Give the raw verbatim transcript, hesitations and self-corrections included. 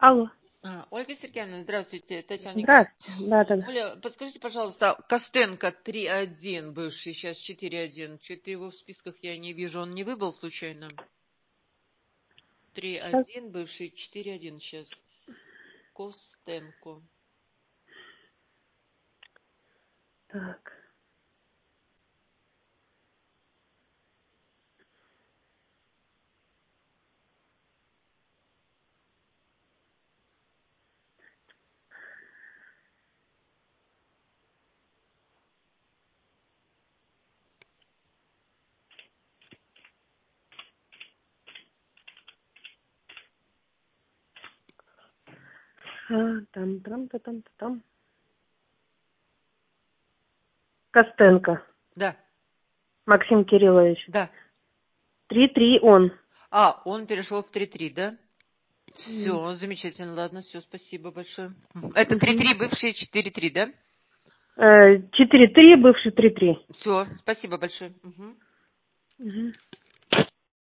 Алло. А, Ольга Сергеевна, здравствуйте, Татьяна Николаевна. Здравствуйте. Да, да, да. Оля, подскажите, пожалуйста, Костенко три один, бывший, сейчас четыре один. Что-то его в списках я не вижу, он не выбыл случайно? три один, бывший, четыре один сейчас. Костенко. Так. А, там, там, там, там, там. Костенко. Да, Максим Кириллович. да. Три-три он. А, он перешел в три три, да? М. Все, замечательно, ладно, все, спасибо большое. Это три Мгм. три, бывшие четыре три, да? Э, Четыре-три, бывший три-три. Все, спасибо большое. Мгм. Мгм.